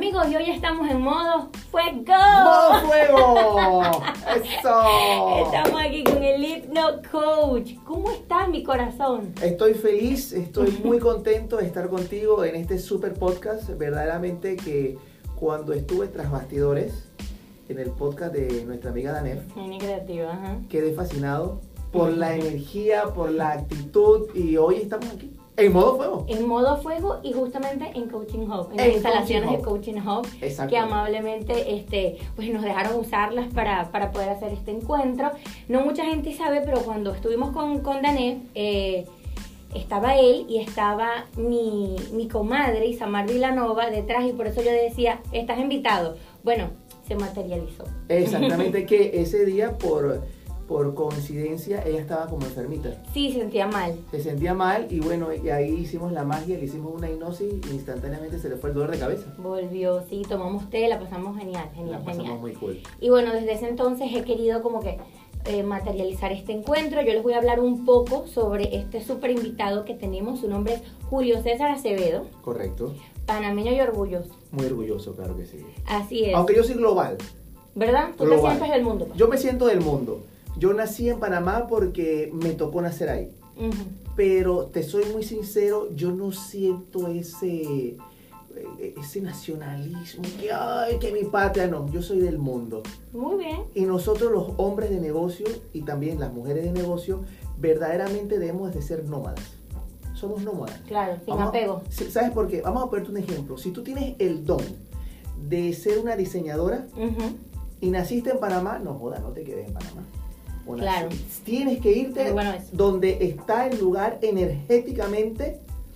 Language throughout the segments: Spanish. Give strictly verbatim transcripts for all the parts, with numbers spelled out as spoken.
Amigos, y hoy estamos en modo fuego. ¡Modo fuego! ¡Eso! Estamos aquí con el Hypno Coach. ¿Cómo estás, mi corazón? Estoy feliz, estoy muy contento de estar contigo en este super podcast. Verdaderamente que cuando estuve tras bastidores en el podcast de nuestra amiga Danef, Genia creativa, ajá. quedé fascinado por la energía, por la actitud y hoy estamos aquí. En modo fuego. En modo fuego y justamente en Coaching Hub, en, En las instalaciones Coaching de Coaching Hub, Exacto. que amablemente este, pues nos dejaron usarlas para, para poder hacer este encuentro. No mucha gente sabe, pero cuando estuvimos con, con Danef, eh, estaba él y estaba mi, mi comadre Isamar Villanova detrás, y por eso yo decía, estás invitado. Bueno, se materializó. Exactamente, que ese día por... por coincidencia, ella estaba como enfermita. Sí, se sentía mal. Se sentía mal y bueno, y ahí hicimos la magia, le hicimos una hipnosis y instantáneamente se le fue el dolor de cabeza. Volvió, sí, tomamos té, la pasamos genial, genial, La pasamos genial. muy cool. Y bueno, desde ese entonces he querido como que eh, materializar este encuentro. Yo les voy a hablar un poco sobre este súper invitado que tenemos. Su nombre es Julio César Acevedo. Correcto. Panameño y orgulloso. Muy orgulloso, claro que sí. Así es. Aunque yo soy global. ¿Verdad? Tú global. te sientes del mundo. Pues. Yo me siento del mundo. Yo nací en Panamá porque me tocó nacer ahí. Uh-huh. Pero te soy muy sincero, yo no siento ese, ese nacionalismo, que ay, que mi patria, no. Yo soy del mundo. Muy bien. Y nosotros los hombres de negocio y también las mujeres de negocio verdaderamente debemos de ser nómadas. Somos nómadas. Claro, sin Vamos, apego. ¿Sabes por qué? Vamos a ponerte un ejemplo. Si tú tienes el don de ser una diseñadora Uh-huh. y naciste en Panamá, no jodas, no te quedes en Panamá. O Claro. nací, tienes que irte Muy bueno eso. donde está el lugar energéticamente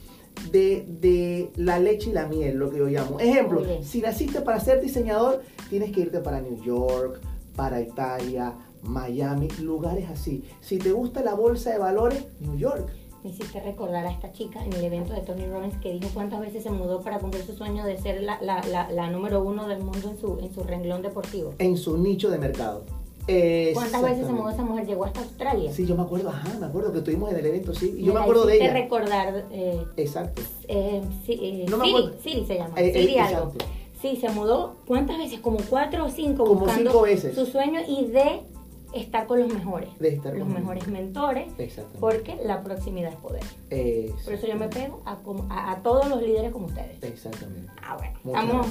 de, de la leche y la miel, lo que yo llamo. Ejemplo, Muy bien. si naciste para ser diseñador, tienes que irte para New York, para Italia, Miami, lugares así. Si te gusta la bolsa de valores, New York. Me hiciste recordar a esta chica en el evento de Tony Robbins que dijo cuántas veces se mudó para cumplir su sueño de ser la, la, la, la número uno del mundo en su, en su renglón deportivo. En su nicho de mercado. ¿Cuántas veces se mudó esa mujer? Llegó hasta Australia. Sí, yo me acuerdo, ajá, me acuerdo que estuvimos en el evento, sí, y Me yo me la acuerdo de hiciste ella. recordar, eh, Exacto. eh, sí, eh, No me Siri, acuerdo. Siri se llama, Eh, eh, Siri algo. exacto. Sí, se mudó, ¿cuántas veces? Como cuatro o cinco, Como buscando cinco veces. su sueño y de estar con los mejores. De estar los con mejores mentores, Exactamente. porque la proximidad es poder. Eh, Por eso yo me pego a, como- a, a todos los líderes como ustedes. Exactamente. Ah, bueno, Muchas estamos.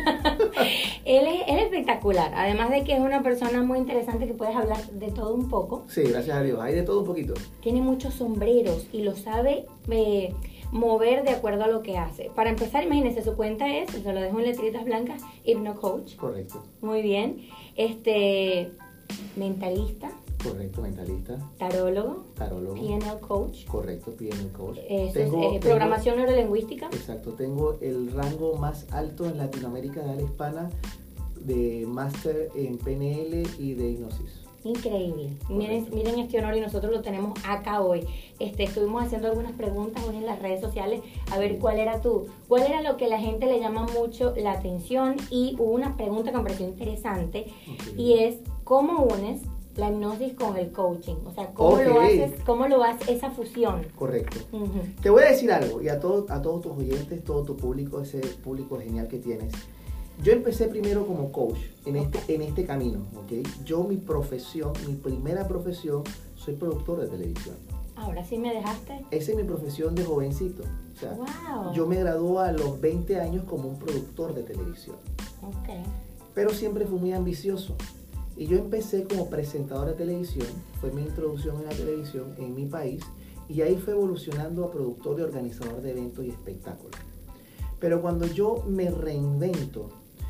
él, es, él es espectacular, además de que es una persona muy interesante que puedes hablar de todo un poco. Sí, gracias a Dios. Hay de todo un poquito. Tiene muchos sombreros y lo sabe eh, mover de acuerdo a lo que hace. Para empezar, imagínense, su cuenta es, se lo dejo en letritas blancas, Hypno Coach. Correcto. Muy bien. Este, mentalista, Correcto, mentalista, tarólogo, tarólogo. P N L Coach. Correcto, P N L coach. Eso Tengo- es eh, tengo- programación neurolingüística. Exacto, tengo el rango más alto en Latinoamérica de habla hispana de máster en P N L y de hipnosis. Increíble. Miren, Correcto. miren este honor y nosotros lo tenemos acá hoy. Este, estuvimos haciendo algunas preguntas hoy en las redes sociales a ver cuál era tu, cuál era lo que la gente le llama mucho la atención, y hubo una pregunta que me pareció interesante Ok. y es ¿cómo unes la hipnosis con el coaching? O sea, ¿cómo Ok. lo haces, cómo lo haces esa fusión? Correcto. Ujú. Te voy a decir algo, y a, todo, a todos tus oyentes, todo tu público, ese público genial que tienes. Yo empecé primero como coach en este, en este camino, ¿ok? Yo mi profesión, mi primera profesión, soy productor de televisión. Ahora sí me dejaste. Esa es mi profesión de jovencito. O sea, Wow. yo me gradué a los veinte años como un productor de televisión. Ok. Pero siempre fui muy ambicioso. Y yo empecé como presentador de televisión, fue mi introducción en la televisión en mi país, y ahí fue evolucionando a productor y organizador de eventos y espectáculos. Pero cuando yo me reinvento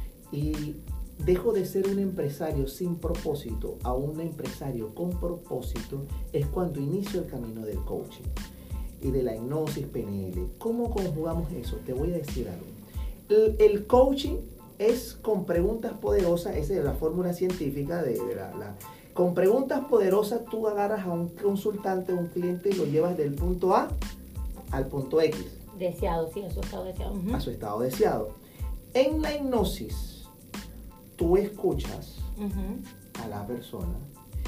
y dejo de ser un empresario sin propósito a un empresario con propósito, es cuando inicio el camino del coaching y de la hipnosis P N L. ¿Cómo conjugamos eso? Te voy a decir algo. El, el coaching es con preguntas poderosas, esa es la fórmula científica de, de la, la... Con preguntas poderosas tú agarras a un consultante, a un cliente, y lo llevas del punto A al punto X. Deseado, sí, a su estado deseado. Ujú. A su estado deseado. En la hipnosis, tú escuchas Ujú. a la persona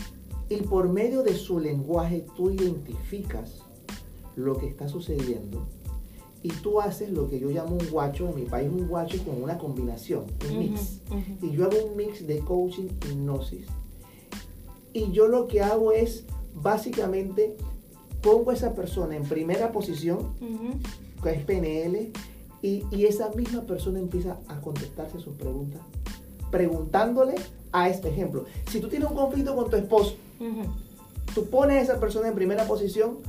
y por medio de su lenguaje tú identificas lo que está sucediendo y tú haces lo que yo llamo un guacho, en mi país un guacho con una combinación, un Ujú, mix. ujú. Y yo hago un mix de coaching y hipnosis. Y yo lo que hago es, básicamente, pongo a esa persona en primera posición, Ujú. que es P N L, y, y esa misma persona empieza a contestarse sus preguntas, preguntándole a este ejemplo. Si tú tienes un conflicto con tu esposo, Ujú. tú pones a esa persona en primera posición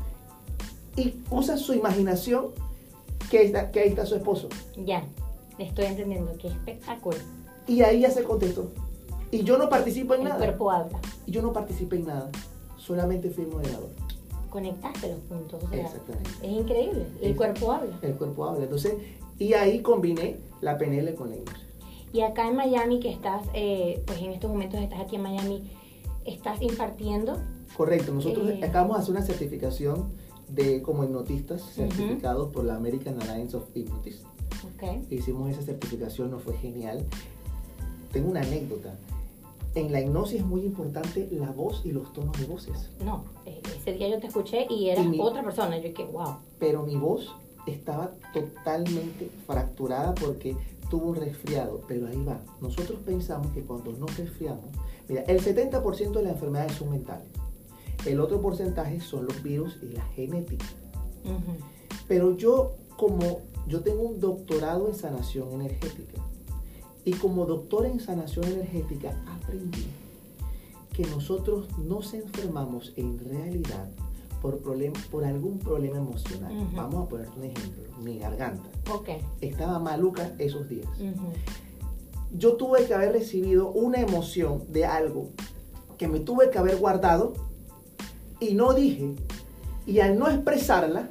y usas su imaginación que, está, que ahí está su esposo. Ya, estoy entendiendo, qué espectáculo. Y ahí ya se contestó. Y yo no participo en El nada. cuerpo habla. Y yo no participé en nada. Solamente fui el moderador. Conectaste los puntos. O sea, Exactamente. es increíble. El Es- cuerpo habla. El cuerpo habla. Entonces, y ahí combiné la P N L con la hipnosis. Y acá en Miami, que estás, eh, pues en estos momentos estás aquí en Miami, ¿estás impartiendo? Correcto. Nosotros Eh. acabamos de hacer una certificación de como hipnotistas certificados por la American Alliance of Hypnotists. Ok. Hicimos esa certificación, nos fue genial. Tengo una anécdota. En la hipnosis es muy importante la voz y los tonos de voces. No, eh, ese día yo te escuché y eras Y mi- otra persona. Yo que, wow. Pero mi voz estaba totalmente fracturada porque tuvo un resfriado. Pero ahí va. Nosotros pensamos que cuando nos resfriamos, mira, el setenta por ciento de las enfermedades son mentales. El otro porcentaje son los virus y la genética. Ujú. Pero yo, como yo tengo un doctorado en sanación energética, y como doctor en sanación energética aprendí que nosotros nos enfermamos en realidad por, problem- por algún problema emocional. Ujú. Vamos a ponerte un ejemplo. Mi garganta Ok. estaba maluca esos días. Ujú. Yo tuve que haber recibido una emoción de algo que me tuve que haber guardado y no dije. Y al no expresarla,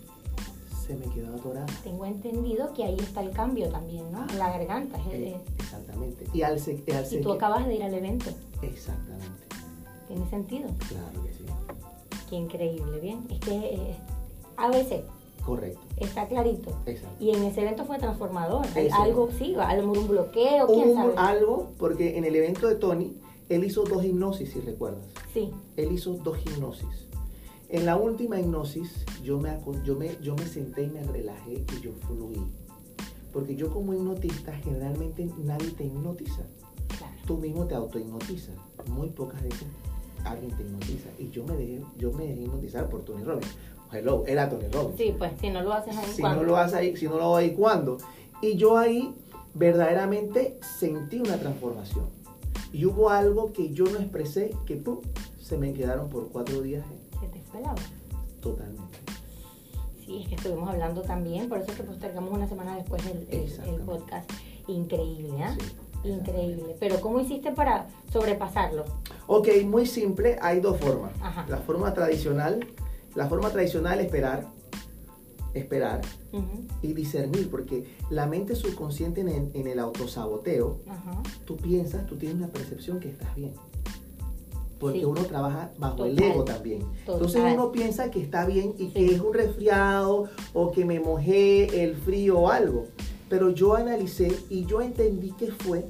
se me quedó atorada. Tengo entendido que ahí está el cambio también, ¿no? En la garganta. es- Eh, es- exactamente. Y al, se- al y se- tú acabas de ir al evento. Exactamente. ¿Tiene sentido? Claro que sí. Qué increíble, bien. Es que eh, A B C Correcto. está clarito. Exacto. Y en ese evento fue transformador. Ese. Algo sí, algo un bloqueo, quién Hubo sabe. un- algo, porque en el evento de Tony, él hizo dos hipnosis, si recuerdas. Sí. Él hizo dos hipnosis. En la última hipnosis, yo me, aco- yo, me, yo me senté y me relajé y yo fluí. Porque yo como hipnotista, generalmente nadie te hipnotiza. Claro. Tú mismo te autohipnotizas. Muy pocas veces alguien te hipnotiza. Y yo me dejé, yo me dejé hipnotizar por Tony Robbins. Hello, era Tony Robbins. Sí, pues si no lo haces ahí, Si ¿cuándo? no lo haces ahí, si no lo hago ahí, ¿cuándo? Y yo ahí verdaderamente sentí una transformación. Y hubo algo que yo no expresé, que ¡pum!, se me quedaron por cuatro días Se te fue la voz. totalmente. Sí, es que estuvimos hablando también, por eso es que postergamos una semana después el, el- el Exactamente. podcast. Increíble, ¿ah? Sí, Increíble. Pero ¿cómo hiciste para sobrepasarlo? Ok, muy simple, hay dos formas. Ajá. La forma tradicional, la forma tradicional es esperar, esperar Ujú. y discernir, porque la mente subconsciente en el, en el autosaboteo, Ajá. tú piensas, tú tienes una percepción que estás bien. Porque Sí. uno trabaja bajo el Total. ego también. Total. Entonces uno piensa que está bien y Sí. que es un resfriado o que me mojé el frío o algo. Pero yo analicé y yo entendí que fue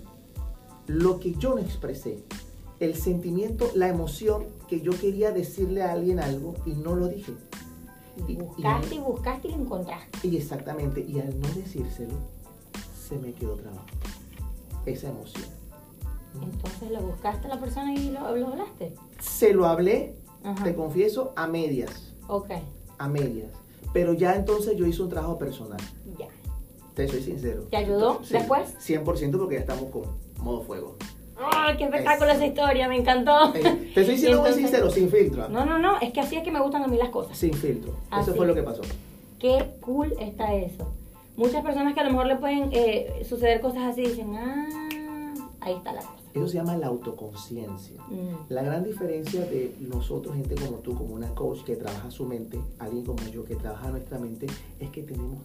lo que yo no expresé. El sentimiento, la emoción que yo quería decirle a alguien algo y no lo dije. Y Y- buscaste y- y buscaste y lo encontraste. Y exactamente, y al no decírselo, se me quedó trabado. Esa emoción. Entonces lo buscaste a la persona y lo, lo hablaste. Se lo hablé, Ajá. te confieso, a medias. Ok, A medias. Pero ya entonces yo hice un trabajo personal. ya. Te soy sincero. ¿Te ayudó Sí, después? cien por ciento porque ya estamos con modo fuego. ¡Ay, qué espectáculo esa historia! Me encantó. Eh, te estoy siendo Y muy entonces- sincero, sin filtro. ¿ah? No, no, no, es que así es que me gustan a mí las cosas. Sin filtro. Así. Eso fue lo que pasó. Qué cool está eso. Muchas personas que a lo mejor le pueden eh, suceder cosas así dicen, ah, ahí está la cosa. Eso se llama la autoconciencia. Mm. La gran diferencia de nosotros, gente como tú, como una coach que trabaja su mente, alguien como yo que trabaja nuestra mente, es que tenemos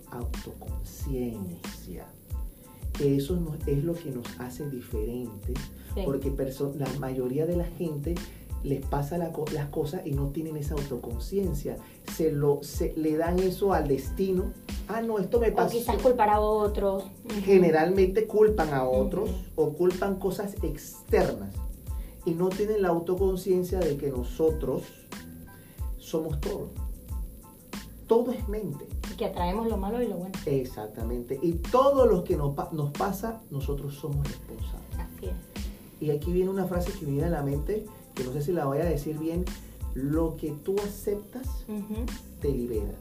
autoconciencia. Que eso no- es lo que nos hace diferentes, Sí. porque perso- la mayoría de la gente les pasa la co- las cosas y no tienen esa autoconciencia. Se, lo, se le dan eso al destino. Ah, no, esto me O pasó. quizás culpar a otros. Ujú. Generalmente culpan a otros Ujú. o culpan cosas externas y no tienen la autoconciencia de que nosotros somos todo. todo es mente. Y que atraemos lo malo y lo bueno. Exactamente. Y todo lo que nos, nos pasa, nosotros somos responsables. Así es. Y aquí viene una frase que me viene a la mente, que no sé si la voy a decir bien. Lo que tú aceptas, uh-huh, te libera.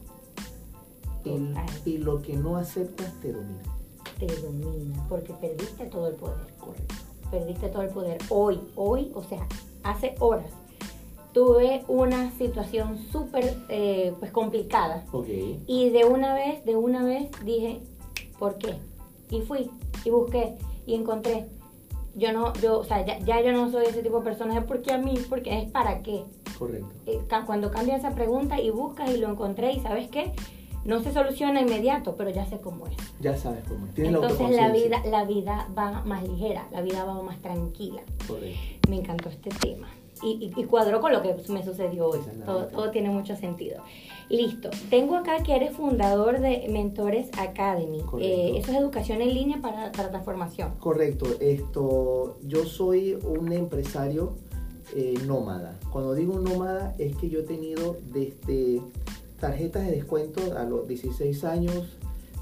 Y, y lo que no aceptas, te domina. Te domina, porque perdiste todo el poder. Correcto. Perdiste todo el poder. Hoy, hoy, o sea, hace horas, tuve una situación súper eh, pues complicada. Okay. Y de una vez, de una vez dije, ¿por qué? Y fui, y busqué, y encontré. Yo no, yo, o sea, ya, ya yo no soy ese tipo de personas. ¿Por qué a mí? Porque es para qué. Correcto. Eh, cuando cambias esa pregunta y buscas y lo encontré, y ¿sabes qué? No se soluciona inmediato, pero ya sé cómo es. Ya sabes cómo es. Tienes Entonces la la vida, la vida va más ligera, la vida va más tranquila. Correcto. Me encantó este tema. Y, y, y cuadró con lo que me sucedió hoy. Todo, todo tiene mucho sentido. Listo. Tengo acá que eres fundador de Mentores Academy. Eh, eso es educación en línea para, para transformación. Correcto. Esto, yo soy un empresario eh, nómada. Cuando digo nómada es que yo he tenido desde tarjetas de descuento a los dieciséis años,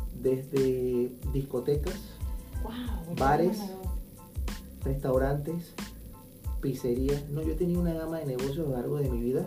desde discotecas, wow, bares, restaurantes, pizzerías. No, yo he tenido una gama de negocios a lo largo de mi vida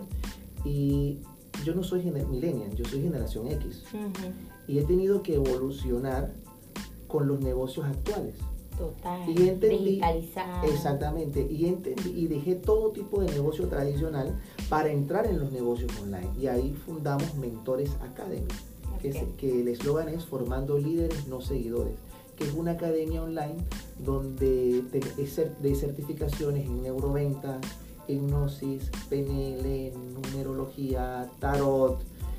y yo no soy gener- millennial, yo soy generación X. Uh-huh. Y he tenido que evolucionar con los negocios actuales. Total. Y entendí, digitalizar. Exactamente. Y entendí y dejé todo tipo de negocio tradicional para entrar en los negocios online. Y ahí fundamos Mentores Academy, okay, que, es, que el eslogan es formando líderes, no seguidores, que es una academia online donde te, es de certificaciones en neuroventas, hipnosis, P N L, numerología, tarot,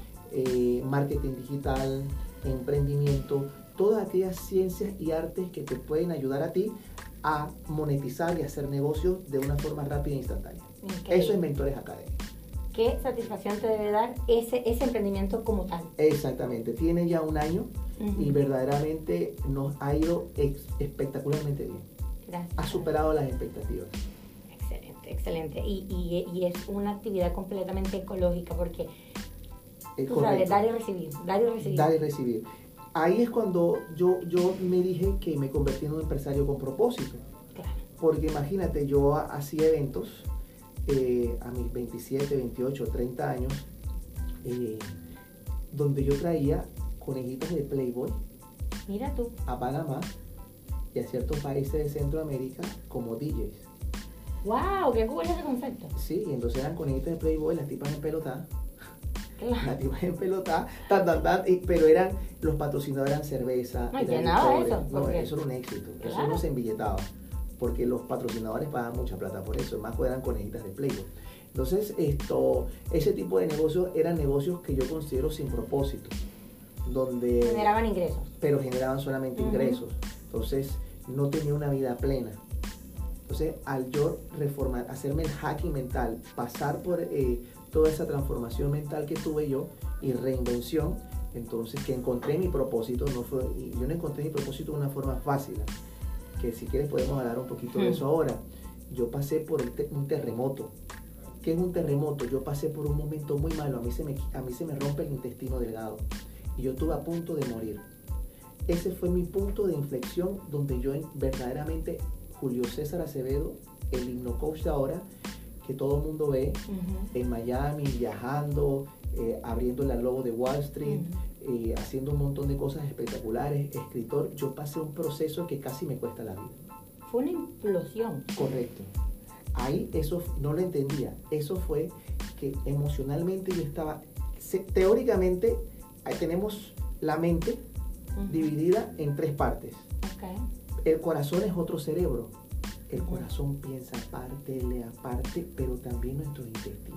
eh, marketing digital, emprendimiento, todas aquellas ciencias y artes que te pueden ayudar a ti a monetizar y hacer negocios de una forma rápida e instantánea. Okay. Eso es Mentores Academy. ¿Qué satisfacción te debe dar ese, ese emprendimiento como tal? Exactamente, tiene ya un año, uh-huh, y verdaderamente nos ha ido ex- espectacularmente bien. Gracias. Ha superado las expectativas. Excelente, excelente. Y, y, y es una actividad completamente ecológica porque es tú sabes, dar y recibir, dar y recibir. Dar y recibir. Ahí es cuando yo, yo me dije que me convertí en un empresario con propósito. Claro. Porque imagínate, yo hacía eventos eh, a mis veintisiete, veintiocho, treinta años, eh, donde yo traía conejitas de Playboy. Mira tú. A Panamá y a ciertos países de Centroamérica como D Js. ¡Wow! ¡Qué cool ese concepto! Sí, y entonces eran conejitas de Playboy, las tipas en pelota. Claro. Las tipas en pelota, tan, tan, tan, y, pero eran, los patrocinadores eran cerveza. No, llenaba eso. No, eso era un éxito. Claro. Eso no se embilletaba. Porque los patrocinadores pagaban mucha plata por eso. Más eran conejitas de Playboy. Entonces, esto, ese tipo de negocios eran negocios que yo considero sin propósito. Donde generaban ingresos. Pero generaban solamente uh-huh. ingresos. Entonces, no tenía una vida plena. Entonces, al yo reformar, hacerme el hacking mental, pasar por eh, toda esa transformación mental que tuve yo y reinvención, entonces que encontré mi propósito, no fue, y yo no encontré mi propósito de una forma fácil, que si quieres podemos hablar un poquito uh-huh. de eso ahora. Yo pasé por el te- un terremoto. ¿Qué es un terremoto? Yo pasé por un momento muy malo, a mí se me, a mí se me rompe el intestino delgado y yo estuve a punto de morir. Ese fue mi punto de inflexión donde yo verdaderamente, Julio César Acevedo, el hipnocoach de ahora, que todo el mundo ve, uh-huh. en Miami, viajando, eh, abriendo la logo de Wall Street, uh-huh. eh, haciendo un montón de cosas espectaculares, escritor, yo pasé un proceso que casi me cuesta la vida. Fue una implosión. Correcto. Ahí eso no lo entendía. Eso fue que emocionalmente yo estaba, se, teóricamente, ahí tenemos la mente uh-huh. dividida en tres partes. Okay. El corazón es otro cerebro. El corazón piensa aparte, lee aparte, pero también nuestros intestinos.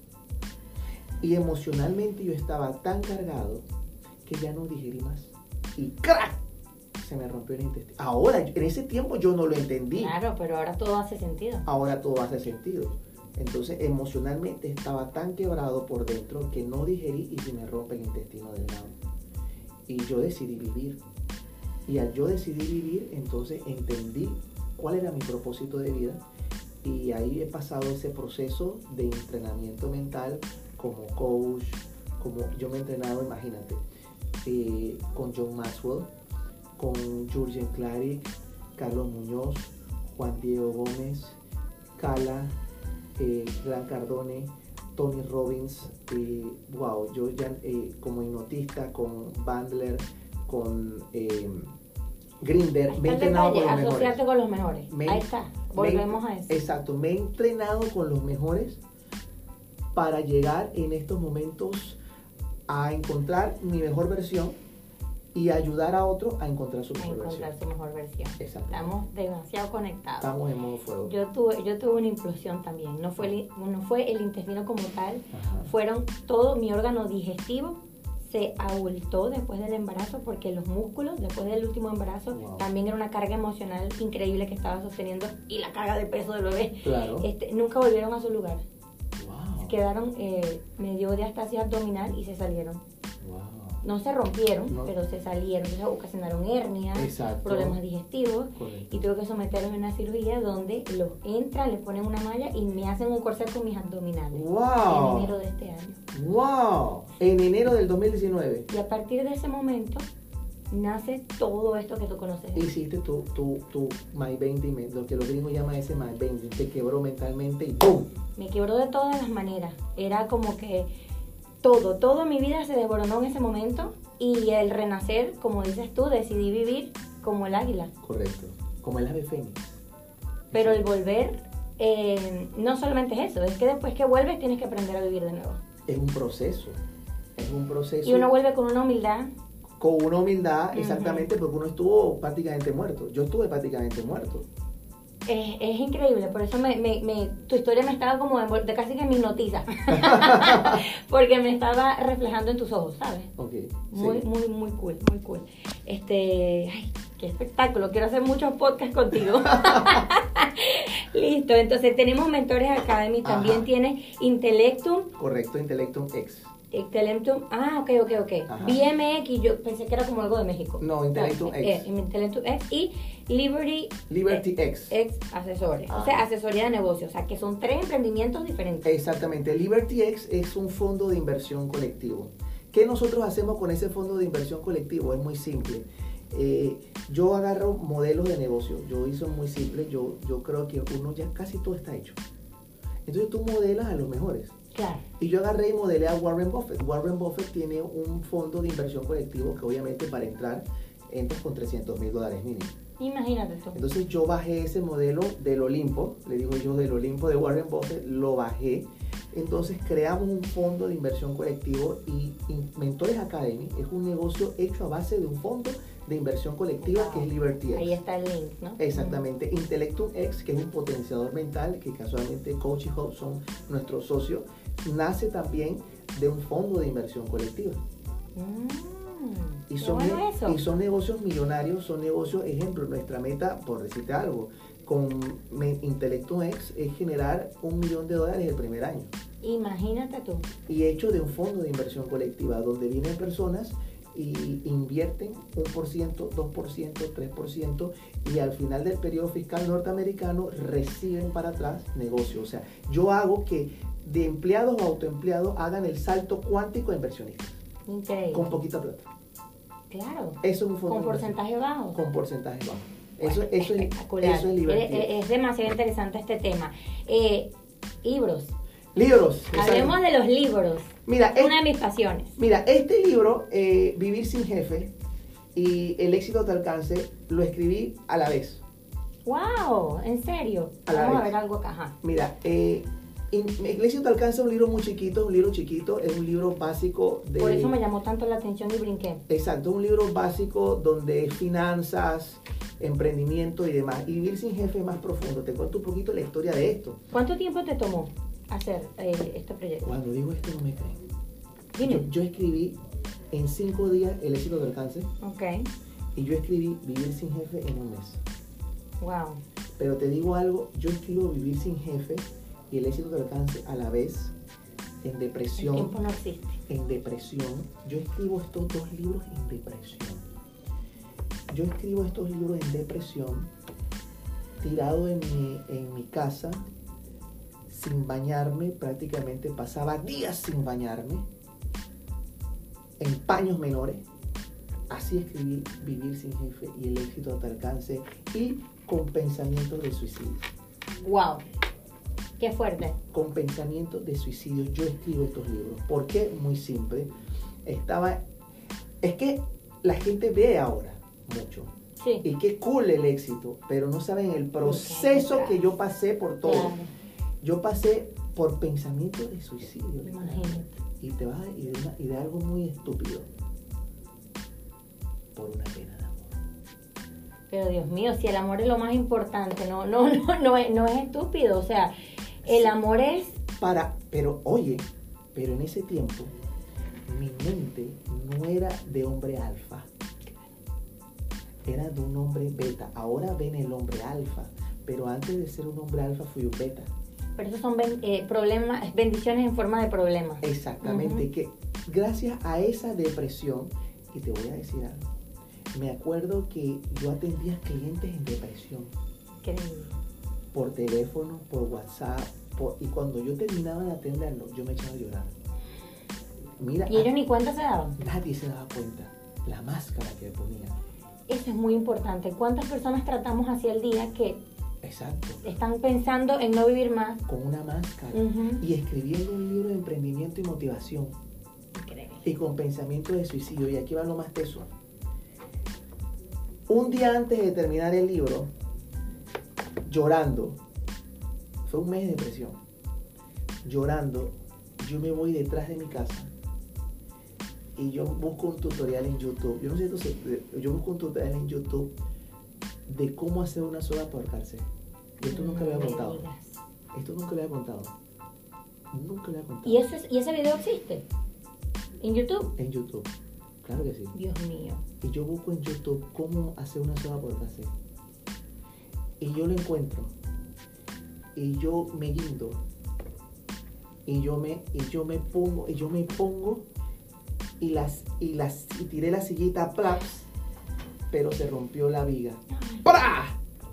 Y emocionalmente yo estaba tan cargado que ya no digerí más. Y ¡crack! Se me rompió el intestino. Ahora, en ese tiempo yo no lo entendí. Claro, pero ahora todo hace sentido. Ahora todo hace sentido. Entonces, emocionalmente estaba tan quebrado por dentro que no digerí y se me rompe el intestino delgado. Y yo decidí vivir. Y al yo decidí vivir, entonces entendí cuál era mi propósito de vida y ahí he pasado ese proceso de entrenamiento mental como coach, como yo me he entrenado, imagínate, eh, con John Maxwell, con Jürgen Klarik, Carlos Muñoz, Juan Diego Gómez, Cala, eh, Gran Cardone, Tony Robbins, eh, wow, yo ya eh, como hipnotista, con Bandler, con eh, Grinder, me he entrenado con los mejores. Asociarte con los mejores. Me, Ahí está, volvemos me, a eso. Exacto, me he entrenado con los mejores para llegar en estos momentos a encontrar mi mejor versión y ayudar a otro a encontrar su mejor versión. A encontrar su mejor versión. Exacto. Estamos demasiado conectados. Estamos en modo fuego. Yo tuve, yo tuve una implosión también. No fue el, no fue el intestino como tal. Ajá. Fueron todo mi órgano digestivo se abultó después del embarazo porque los músculos, después del último embarazo, wow. también era una carga emocional increíble que estaba sosteniendo y la carga de peso del bebé. Claro. Este, nunca volvieron a su lugar. Wow. Quedaron, eh, me dio diastasia abdominal y se salieron. Wow. No se rompieron, No. pero se salieron. Entonces ocasionaron hernias, Exacto. problemas digestivos. Correcto. Y tuve que someterlos a una cirugía donde los entran, les ponen una malla y me hacen un corset con mis abdominales. Wow. En enero de este año. Wow. En enero del dos mil diecinueve. Y a partir de ese momento nace todo esto que tú conoces. Hiciste tu, tu, tu My veinte, lo que los gringos llaman ese My veinte. Te quebró mentalmente y ¡pum! Me quebró de todas las maneras. Era como que todo, toda mi vida se desboronó en ese momento. Y el renacer, como dices tú, decidí vivir como el águila. Correcto. Como el ave fénix. Pero el volver, eh, no solamente es eso, es que después que vuelves tienes que aprender a vivir de nuevo. Es un proceso. Es un proceso. Y uno vuelve con una humildad. Con una humildad, Uh-huh. exactamente, porque uno estuvo prácticamente muerto. Yo estuve prácticamente muerto. Es, es increíble, por eso me, me, me, tu historia me estaba como envol- de casi que me hipnotiza. Porque me estaba reflejando en tus ojos, ¿sabes? Ok. Muy, sí. muy, muy cool, muy cool. Este, ay, qué espectáculo, quiero hacer muchos podcasts contigo. Listo, entonces tenemos Mentores Academy, también Ajá. tienes Intellectum. Correcto, Intellectum X. Intellectum, ah, ok, ok, ok. Ajá. B M X, yo pensé que era como algo de México. No, Intellectum Eh, X. eh, Intellectum X y Liberty, Liberty eh, X. X Asesores. Ah. O sea, asesoría de negocios. O sea, que son tres emprendimientos diferentes. Exactamente. Liberty X es un fondo de inversión colectivo. ¿Qué nosotros hacemos con ese fondo de inversión colectivo? Es muy simple. Eh, yo agarro modelos de negocio. Yo hice muy simple. Yo, yo creo que uno ya casi todo está hecho. Entonces tú modelas a los mejores. Claro. Y yo agarré y modelé a Warren Buffett. Warren Buffett tiene un fondo de inversión colectivo que obviamente para entrar entras con trescientos mil dólares mínimo. Imagínate tú. Entonces yo bajé ese modelo del Olimpo, le digo yo del Olimpo de Warren Buffett, lo bajé. Entonces creamos un fondo de inversión colectivo y, y Mentores Academy es un negocio hecho a base de un fondo de inversión colectiva Wow. que es Liberty X. Ahí está el link, ¿no? Exactamente. Intellectum X, que es un potenciador mental, que casualmente Coach y Hub son nuestros socios, nace también de un fondo de inversión colectiva. Mm, Y qué son, bueno ne- eso. y son negocios millonarios, son negocios, ejemplo, nuestra meta, por decirte algo, con Me- Intellectum X es generar un millón de dólares el primer año. Imagínate tú. Y hecho de un fondo de inversión colectiva, donde vienen personas y invierten un por ciento, dos por ciento, tres por ciento y al final del periodo fiscal norteamericano reciben para atrás negocio. O sea, yo hago que de empleados o autoempleados hagan el salto cuántico a inversionistas Increíble. con poquita plata. Claro. Eso es un fondo Con de inversión. porcentaje bajo. Con porcentaje bajo. Eso, Bueno, eso, es, espectacular. eso es Liberty Es, es- es demasiado interesante este tema. Eh, libros. Libros. Hablemos exacto. de los libros. Mira, Es es- una de mis pasiones. Mira, este libro, eh, Vivir sin jefe y El éxito a tu alcance, lo escribí a la vez. ¡Wow! ¿En serio? A la Vamos a vez. ver algo acá. Ajá. Mira, eh, in- El éxito a tu alcance es un libro muy chiquito, un libro chiquito, es un libro básico de... Por eso me llamó tanto la atención y brinqué. Exacto, un libro básico donde es finanzas, emprendimiento y demás. Y Vivir sin jefe es más profundo. Te cuento un poquito la historia de esto. ¿Cuánto tiempo te tomó hacer eh, este proyecto? Cuando digo esto no me creen. Dime. Yo, yo escribí en cinco días El éxito a tu alcance Ok. y yo escribí Vivir sin jefe en un mes. Wow. Pero te digo algo, yo escribo Vivir sin jefe y El éxito de alcance a la vez, en El depresión, tiempo no existe. en depresión. Yo escribo estos dos libros en depresión. Yo escribo estos libros en depresión, tirado en mi, en mi casa, sin bañarme, prácticamente pasaba días sin bañarme, en paños menores. Así escribí Vivir sin jefe y el éxito a tu alcance, y con pensamientos de suicidio. Wow, qué fuerte. Con pensamientos de suicidio yo escribo estos libros. ¿Por qué? Muy simple. Estaba, es que la gente ve ahora mucho. Sí. Y qué cool el éxito, pero no saben el proceso okay, que yo pasé por todo. Claro. Yo pasé por pensamientos de suicidio. Imagínate. Y te vas a ir de, una, y de algo muy estúpido. Por una pena de amor. Pero Dios mío, si el amor es lo más importante, no, no, no, no, es, no es estúpido. O sea, el amor es... Para, pero oye, pero en ese tiempo, mi mente no era de hombre alfa. Era de un hombre beta. Ahora ven el hombre alfa, pero antes de ser un hombre alfa fui un beta. Pero esos son ben, eh, problemas, bendiciones en forma de problemas. Exactamente, uh-huh. Que gracias a esa depresión, y te voy a decir algo, me acuerdo que yo atendía clientes en depresión. Qué lindo. Por teléfono, por WhatsApp, por, y cuando yo terminaba de atenderlo, yo me echaba a llorar. Mira, ¿y ellos a, ni cuenta se daban? Nadie se daba cuenta. La máscara que ponía. Eso es muy importante. ¿Cuántas personas tratamos hacia el día que Exacto. están pensando en no vivir más? Con una máscara. Uh-huh. Y escribiendo un libro de emprendimiento y motivación. Increíble. Y con pensamiento de suicidio. Y aquí va lo más teso. Un día antes de terminar el libro, llorando, fue un mes de depresión, llorando, yo me voy detrás de mi casa y yo busco un tutorial en YouTube. Yo no sé si yo busco un tutorial en YouTube de cómo hacer una soga para ahorcarse. Y esto nunca lo había contado. Esto nunca lo había contado. Nunca lo había contado. ¿Y ese, ¿Y ese video existe? ¿En YouTube? En YouTube. Claro que sí. Dios mío. Y yo busco en YouTube cómo hacer una soga por hacer. Y yo lo encuentro. Y yo me guindo. Y yo me, y yo me pongo, y yo me pongo, y las, y las, y tiré la sillita, plaps, pero se rompió la viga. ¡Pra!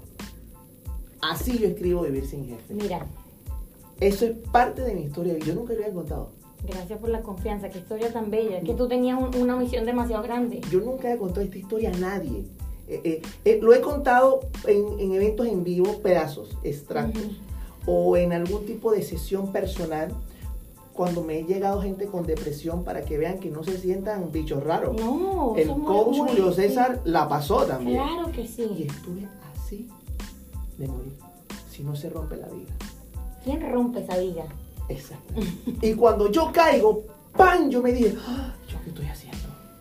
Así yo escribo Vivir sin jefe. Mira. Eso es parte de mi historia. Yo nunca lo había contado. Gracias por la confianza, qué historia tan bella. Es que tú tenías un, una misión demasiado grande. Yo nunca he contado esta historia a nadie. Eh, eh, eh, lo he contado en, en eventos en vivo, pedazos, extractos, uh-huh. O en algún tipo de sesión personal, cuando me he llegado gente con depresión para que vean que no se sientan bichos raros. No, el coach muy, Julio César sí. La pasó también. Claro que sí. Y estuve así de morir, si no se rompe la viga. ¿Quién rompe esa viga? Exacto. Y cuando yo caigo, ¡pam! Yo me dije, ¡ah! ¿Yo qué estoy haciendo?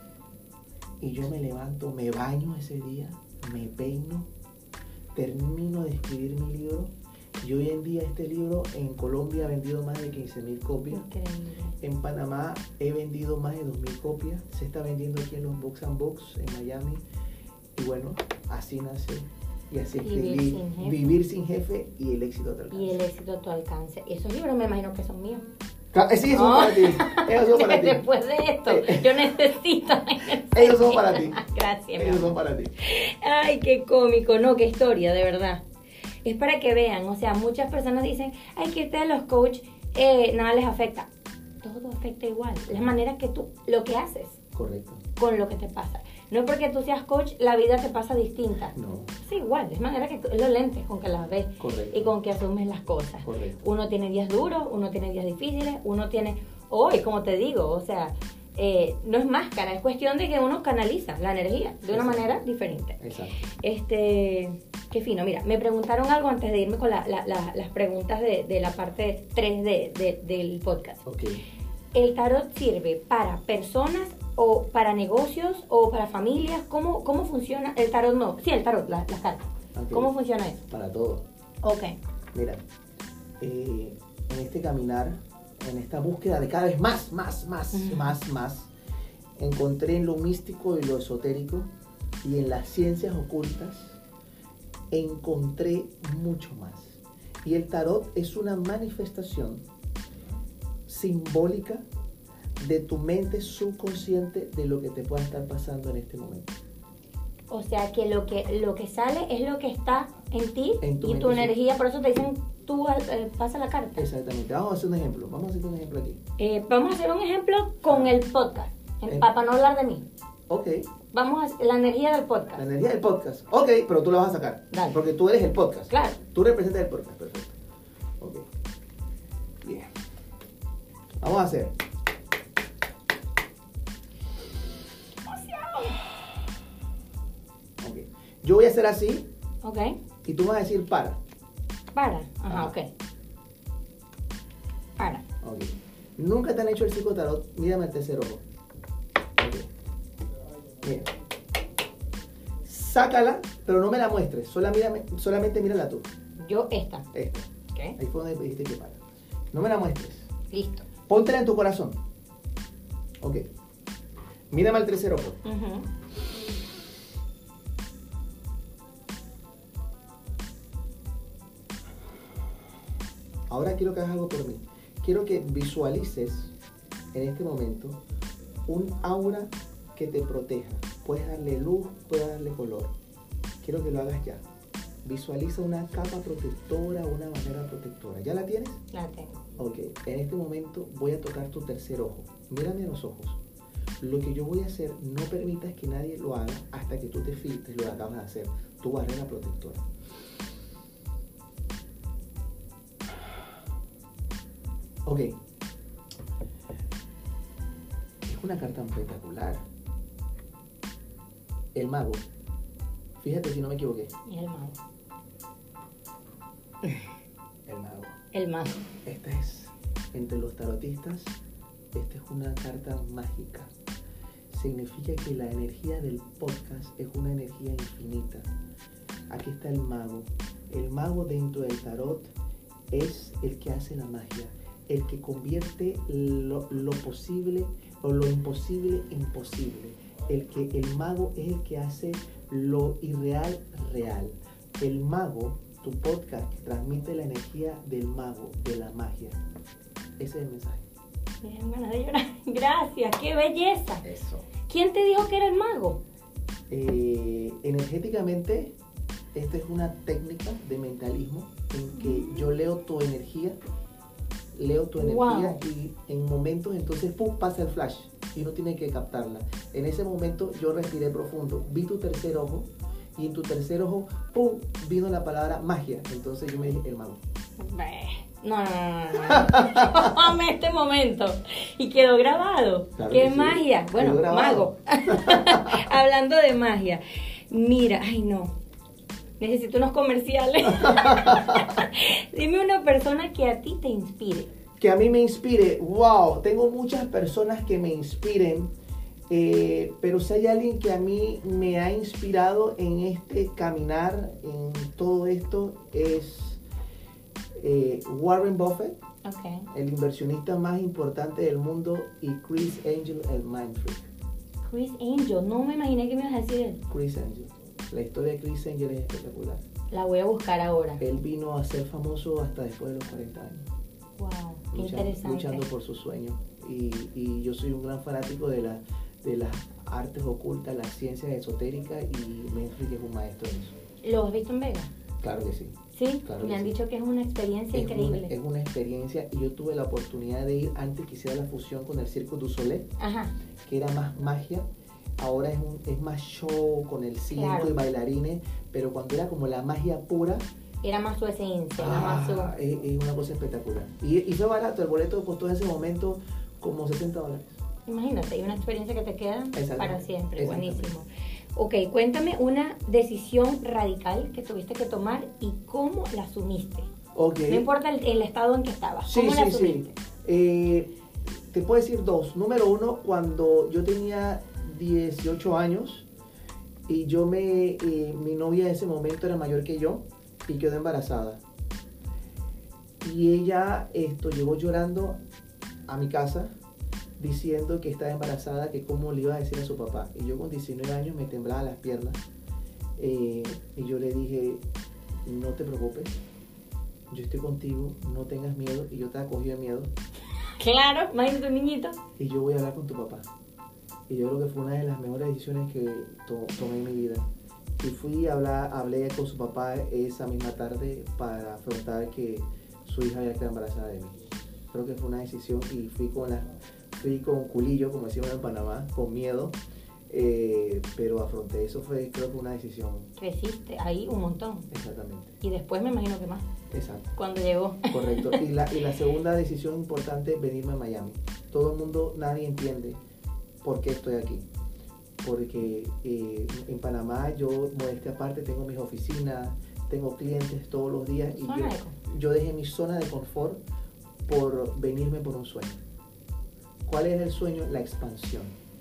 Y yo me levanto, me baño ese día, me peino, termino de escribir mi libro. Y hoy en día este libro en Colombia ha vendido más de quince mil copias. Increíble. En Panamá he vendido más de dos mil copias. Se está vendiendo aquí en los Books and Books en Miami. Y bueno, así nace. Y así escribí Vivir sin, Vivir sin jefe y el éxito a tu alcance. Y el éxito a tu alcance. Esos libros me imagino que son míos. Sí, esos son oh. para ti. Esos son para ti. Después de esto, yo necesito. Ellos son para ti. Gracias. Ellos son para ti. Ay, qué cómico. No, qué historia, de verdad. Es para que vean. O sea, muchas personas dicen, ay, que ustedes los coach eh, nada les afecta. Todo afecta igual. La manera que tú, lo que haces. Correcto. Con lo que te pasa. No porque tú seas coach, la vida te pasa distinta. No. Sí, igual. Es manera que es los lentes con que las ves. Correcto. Y con que asumes las cosas. Correcto. Uno tiene días duros, uno tiene días difíciles, uno tiene... Hoy, como te digo, o sea, eh, no es máscara, es cuestión de que uno canaliza la energía de una Exacto. manera diferente. Exacto. Este, qué fino. Mira, me preguntaron algo antes de irme con la, la, la, las preguntas de, de la parte tres de, de, del podcast. Ok. ¿El tarot sirve para personas o para negocios o para familias? ¿Cómo, cómo funciona? El tarot no. Sí, el tarot, la, las cartas. Okay. ¿Cómo funciona eso? Para todo. Ok. Mira, eh, en este caminar, en esta búsqueda de cada vez más, más, más, uh-huh. más, más, encontré en lo místico y lo esotérico y en las ciencias ocultas, encontré mucho más. Y el tarot es una manifestación simbólica de tu mente subconsciente de lo que te pueda estar pasando en este momento. O sea que lo que lo que sale es lo que está en ti en tu y tu energía, sí. Por eso te dicen tú eh, pasa la carta. Exactamente. Vamos a hacer un ejemplo. Vamos a hacer un ejemplo aquí. Eh, vamos a hacer un ejemplo con el podcast. Eh, Para no hablar de mí. Ok. Vamos a la energía del podcast. La energía del podcast. Ok, pero tú la vas a sacar. Dale. Porque tú eres el podcast. Claro. Tú representas el podcast. Perfecto. Ok. Bien. Vamos a hacer. Ok. Yo voy a hacer así. Ok. Y tú vas a decir para. Para. Ajá, Ajá. ok. Para. Ok. Nunca te han hecho el psicotarot. Mírame el tercer ojo. Ok. Mira. Sácala, pero no me la muestres. Sola mírame, solamente mírala tú. Yo esta. Esta. Ok. Ahí fue donde dijiste que para. No me la muestres. Listo. Póntela en tu corazón. Ok. Mírame al tercer ojo. Ujú. Ahora quiero que hagas algo por mí. Quiero que visualices en este momento un aura que te proteja. Puedes darle luz, puedes darle color. Quiero que lo hagas ya. Visualiza una capa protectora, una barrera protectora. ¿Ya la tienes? La tengo. Ok, en este momento voy a tocar tu tercer ojo. Mírame a los ojos. Lo que yo voy a hacer, no permitas que nadie lo haga hasta que tú te filtres lo que acabas de hacer. Tu barrera protectora. Ok. Es una carta espectacular. El mago. Fíjate si no me equivoqué. Y el mago. El mago. El mago. Esta es, entre los tarotistas, esta es una carta mágica. Significa que la energía del podcast es una energía infinita. Aquí está el mago. El mago dentro del tarot es el que hace la magia, el que convierte lo, lo posible o lo imposible en posible. El que el mago es el que hace lo irreal real. El mago, tu podcast, transmite la energía del mago, de la magia. Ese es el mensaje. Me dan ganas de llorar. Gracias, qué belleza. Eso. ¿Quién te dijo que era el mago? Eh, energéticamente, esta es una técnica de mentalismo en que yo leo tu energía, leo tu energía Wow. y en momentos entonces pum, pasa el flash y uno tiene que captarla. En ese momento yo respiré profundo, vi tu tercer ojo y en tu tercer ojo pum, vino la palabra magia. Entonces yo me dije el mago. No, no, no, no, no. Amé este momento. Y quedó grabado. Claro ¡Qué que sí. magia! Bueno, Quedó grabado. mago. Hablando de magia. Mira, ay no. Necesito unos comerciales. Dime una persona que a ti te inspire. Que a mí me inspire, wow, tengo muchas personas que me inspiren, eh, pero si hay alguien que a mí me ha inspirado en este caminar, en todo esto, es eh, Warren Buffett, Okay. el inversionista más importante del mundo, y Chris Angel, el Mind Freak. Chris Angel, no me imaginé que me ibas a decir él. Chris Angel. La historia de Chris Angel es espectacular. La voy a buscar ahora. Él vino a ser famoso hasta después de los cuarenta años. Wow, qué Luchando, interesante. luchando por sus sueños. Y, y yo soy un gran fanático de, la, de las artes ocultas, las ciencias esotéricas, y Manfred es un maestro en eso. ¿Lo has visto en Vegas? Claro que sí. Sí, Claro me que han sí. dicho que es una experiencia Es increíble. una, es una experiencia, y yo tuve la oportunidad de ir antes que hiciera la fusión con el Cirque du Soleil, Ajá. que era más magia. Ahora es, un, es más show con el circo Claro. y bailarines, pero cuando era como la magia pura, Era más su esencia, era más ah, su... es, es una cosa espectacular. Y, y fue barato, el boleto costó en ese momento como sesenta dólares. Imagínate, hay una experiencia que te queda Exactamente. para siempre. Exactamente. Buenísimo. Ok, cuéntame una decisión radical que tuviste que tomar y cómo la asumiste. Okay. No importa el, el estado en que estabas, Sí, ¿cómo la sí, sí. asumiste? Eh, te puedo decir dos. Número uno, cuando yo tenía dieciocho años y yo me, eh, mi novia en ese momento era mayor que yo y quedó embarazada. Y ella esto llegó llorando a mi casa diciendo que estaba embarazada, que cómo le iba a decir a su papá. Y yo con diecinueve años me temblaban las piernas. Eh, y yo le dije, no te preocupes, yo estoy contigo, no tengas miedo. Y yo estaba cogido de miedo. Claro, imagínate un niñito. Y yo voy a hablar con tu papá. Y yo creo que fue una de las mejores decisiones que to- tomé en mi vida. Y fui a hablar, hablé con su papá esa misma tarde para afrontar que su hija había quedado embarazada de mí. Creo que fue una decisión, y fui con la, fui con culillo, como decimos en Panamá, con miedo, eh, pero afronté eso, fue creo que una decisión. Creciste ahí un montón. Exactamente. Y después me imagino que más. Exacto. Cuando llegó. Correcto. Y la, y la segunda decisión importante es venirme a Miami. Todo el mundo, nadie entiende por qué estoy aquí. Porque eh, en Panamá yo, modestia aparte, tengo mis oficinas, tengo clientes todos los días y yo, yo dejé mi zona de confort por venirme por un sueño. ¿Cuál es el sueño? La expansión.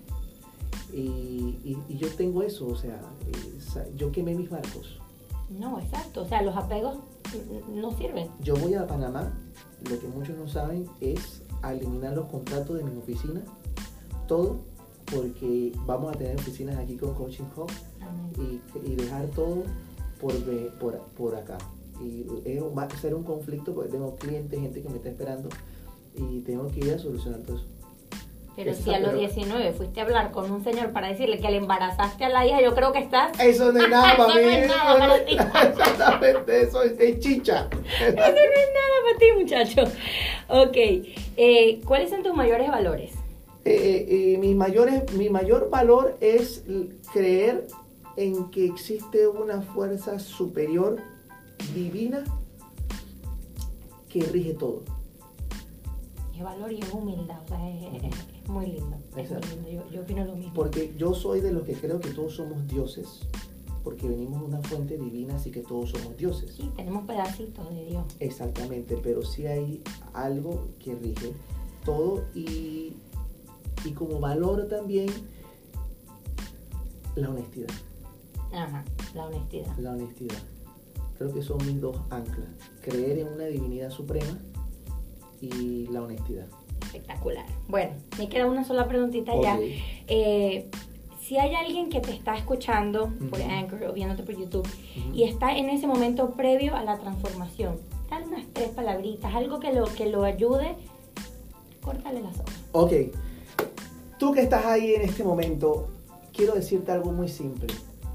Y, y, y yo tengo eso, o sea, eh, yo quemé mis barcos. No, exacto, o sea, los apegos no sirven. Yo voy a Panamá, lo que muchos no saben es a eliminar los contratos de mis oficinas, todo, porque vamos a tener oficinas aquí con Coaching Hub y, y dejar todo por, por, por acá. Y es, va a ser un conflicto porque tengo clientes, gente que me está esperando y tengo que ir a solucionar todo eso. Pero Eso, si a los pero... diecinueve fuiste a hablar con un señor para decirle que le embarazaste a la hija, yo creo que estás... Eso no es nada para mí. Eso no es nada para ti. Exactamente, eso es, es chicha. Eso no es nada para ti, muchacho. Ok, eh, ¿cuáles son tus mayores valores? Eh, eh, mis mayores, mi mayor valor es creer en que existe una fuerza superior, divina, que rige todo. Es valor y es humildad, o sea, es, es, es muy lindo. Es muy lindo. Yo, yo opino lo mismo. Porque yo soy de los que creo que todos somos dioses, porque venimos de una fuente divina, así que todos somos dioses. Sí, tenemos pedacitos de Dios. Exactamente, pero sí hay algo que rige todo y, y como valor también la honestidad. Ajá, la honestidad. La honestidad. Creo que son mis dos anclas. Creer en una divinidad suprema y la honestidad. Espectacular. Bueno, me queda una sola preguntita okay. ya. Eh, si hay alguien que te está escuchando uh-huh. por Anchor o viéndote por YouTube uh-huh. y está en ese momento previo a la transformación, dale unas tres palabritas, algo que lo, que lo ayude, córtale las hojas. Ok. Tú que estás ahí en este momento, quiero decirte algo muy simple.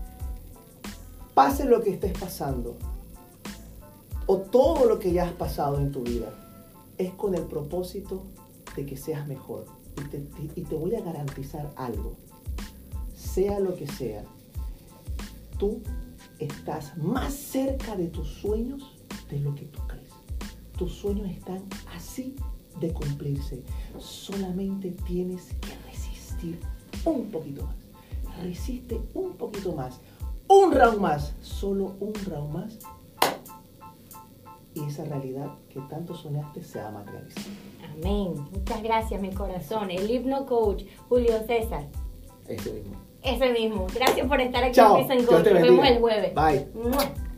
Pase lo que estés pasando o todo lo que ya has pasado en tu vida, es con el propósito de que seas mejor. Y te, te, y te voy a garantizar algo. Sea lo que sea, tú estás más cerca de tus sueños de lo que tú crees. Tus sueños están así de cumplirse. Solamente tienes que resistir un poquito más. Resiste un poquito más. Un round más. Solo un round más. Y esa realidad que tanto soñaste se va a materializar. Amén. Muchas gracias, mi corazón. El Hipno Coach, Julio César. Ese mismo. Ese mismo. Gracias por estar aquí Chao. en Peace and Coach. Nos vemos el jueves. Bye. ¡Mua!